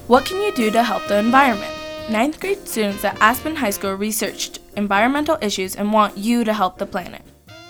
What can you do to help the environment? Ninth grade students at Aspen High School researched environmental issues and want you to help the planet.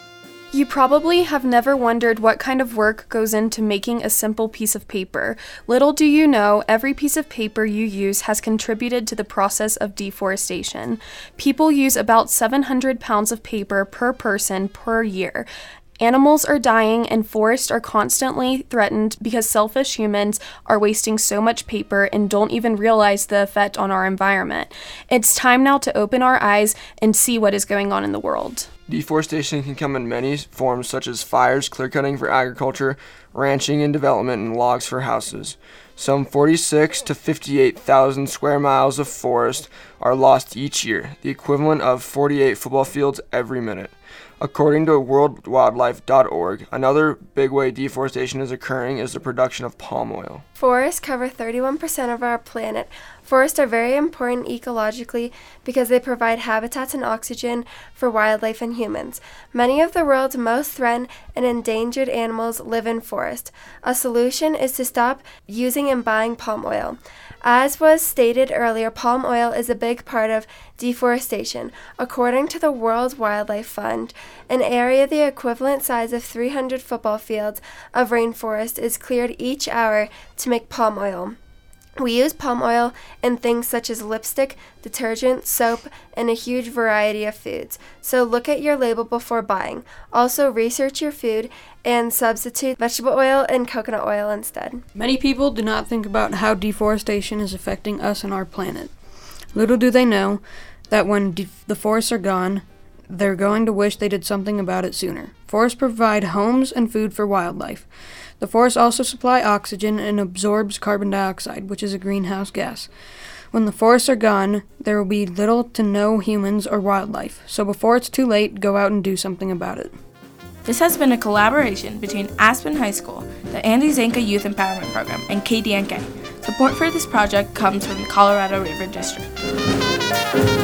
You probably have never wondered what kind of work goes into making a simple piece of paper. Little do you know, every piece of paper you use has contributed to the process of deforestation. People use about 700 pounds of paper per person per year. Animals are dying and forests are constantly threatened because selfish humans are wasting so much paper and don't even realize the effect on our environment. It's time now to open our eyes and see what is going on in the world. Deforestation can come in many forms, such as fires, clear-cutting for agriculture, ranching and development, and logs for houses. Some 46 to 58,000 square miles of forest are lost each year, the equivalent of 48 football fields every minute. According to worldwildlife.org, another big way deforestation is occurring is the production of palm oil. Forests cover 31% of our planet. Forests are very important ecologically because they provide habitats and oxygen for wildlife and humans. Many of the world's most threatened and endangered animals live in forests. A solution is to stop using and buying palm oil. As was stated earlier, palm oil is a big part of deforestation. According to the World Wildlife Fund, an area the equivalent size of 300 football fields of rainforest is cleared each hour to make palm oil. We use palm oil in things such as lipstick, detergent, soap, and a huge variety of foods. So look at your label before buying. Also, research your food and substitute vegetable oil and coconut oil instead. Many people do not think about how deforestation is affecting us and our planet. Little do they know that when the forests are gone, they're going to wish they did something about it sooner. Forests provide homes and food for wildlife. The forests also supply oxygen and absorbs carbon dioxide, which is a greenhouse gas. When the forests are gone, there will be little to no humans or wildlife. So before it's too late, go out and do something about it. This has been a collaboration between Aspen High School, the Andy Zanka Youth Empowerment Program, and KDNK. Support for this project comes from the Colorado River District.